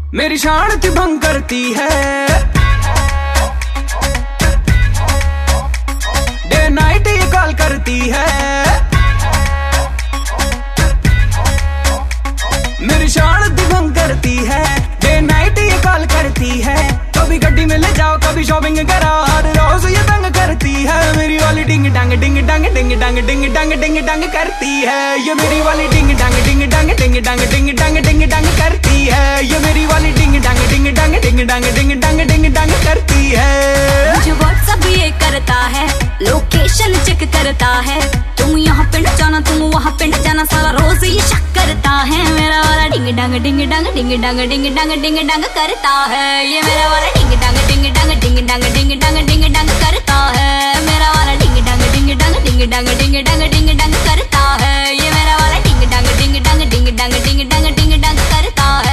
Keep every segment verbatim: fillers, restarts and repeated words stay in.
मेरी शांति भंग करती है, डे नाइट ये कॉल करती है। मेरी शांति भंग करती है, डे नाइट ये कॉल करती है। कभी गड्डी में ले जाओ, कभी शॉपिंग कराओ, हर रोज ये तंग करती है। मेरी वाली डिंग डांग डिंग डांग डिंग डांग डिंग डांग डिंग डांग करती है। ये मेरी वाली डिंग डांग डिंग डांग डिंग डांग डिंग डांग डिंग डांग करती है। ये मेरी वाली डिंग डांग डिंग डांग डिंग डांग डिंग डांग डिंग डांग करती है। मुझे व्हाट्सएप ये करता है, लोकेशन चेक करता है। तुम यहाँ पे न जाना, तुम वहाँ पे न जाना, सारा रोज ये शक करता है। मेरा वाला डिंग डांग डिंग डांग डिंग डांग डिंग डांग डिंग डांग करता है। ये मेरा वाला डिंग डांग डिंग डांग डिंग डांग डिंग डांग डिंग डांग करता है। मेरा वाला डिंग डांग डिंग डांग डिंग डांग डिंग डांग डिंग डांग करता है। ये मेरा वाला डिंग डांग डिंग डांग डिंग डांग डिंग डांग डिंग डांग करता है।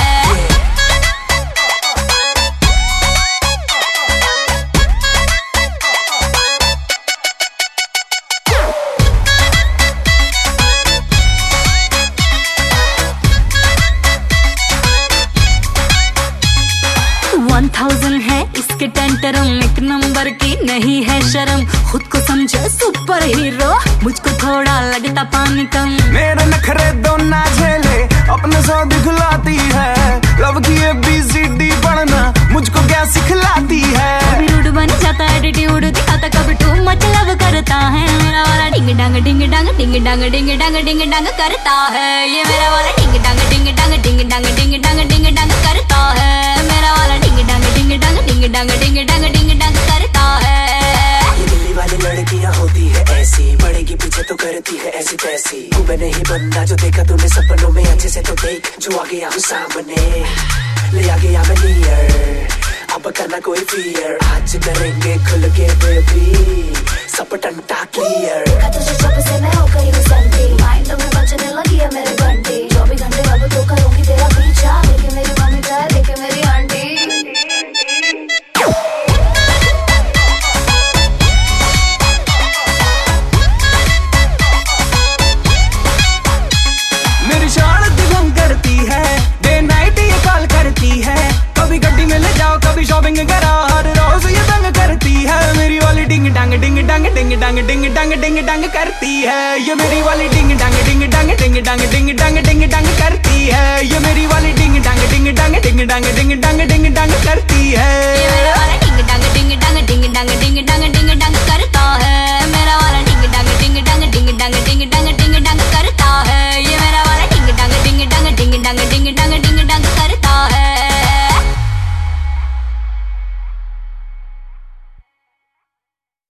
वन थाउजेंड है इसके टेंटरम, एक नंबर की नहीं है शर्म। खुद को समझे सुपर हीरो, मुझको थोड़ा लगता पानी कम। मेरे नखरे दो ना झेले, अपने सौ दिखलाती है। लव की ए बी सी डी पढ़ना मुझको क्या सिखलाती है। कभी रूड बन जाता, एटीट्यूड दिखाता, कभी टू मच लव करता है। मेरा वाला डिंग डांग डिंग डांग डिंग डांग डिंग डांग डिंग डांग करता है। ये मेरा वाला डिंग डांग डिंग डांग डिंग डांग डिंग डांग डिंग डांग करता है। मेरा वाला डिंग डांग डिंग डांग डिंग डांग डिंग डांग डिंग डांग करता है। ये दिल्ली वाली लड़कियां होती है ऐसी, पड़ेगी पीछे तो करती है ऐसी तैसी। तू मैं नहीं बनना जो देखा तूने सपनों में, अच्छे से तो देख जो आ गया हूँ सामने, ले आ गया मैं नियर। अब करना कोई फियर, आज करेंगे खुल के बेबी, सब टंटा क्लियर। देखा तुझे जब से मैं हो गई हूँ संटी, माइंड में बजने लगी है मेरे घंटी। चौबीस घंटे अब तो करूंगी तेरा पीछा, लेके मेरी मम्मी का है, लेके मेरी आंटी। मेरी शांति भंग करती है, डे नाइट ये कॉल करती है। कभी गड्डी में ले जाओ, कभी शॉपिंग कराओ, हर रोज ये तंग करती है। मेरी वाली डिंग डांग डिंग डांग डिंग डांग डिंग डांग डिंग डांग करती है। ये मेरी वाली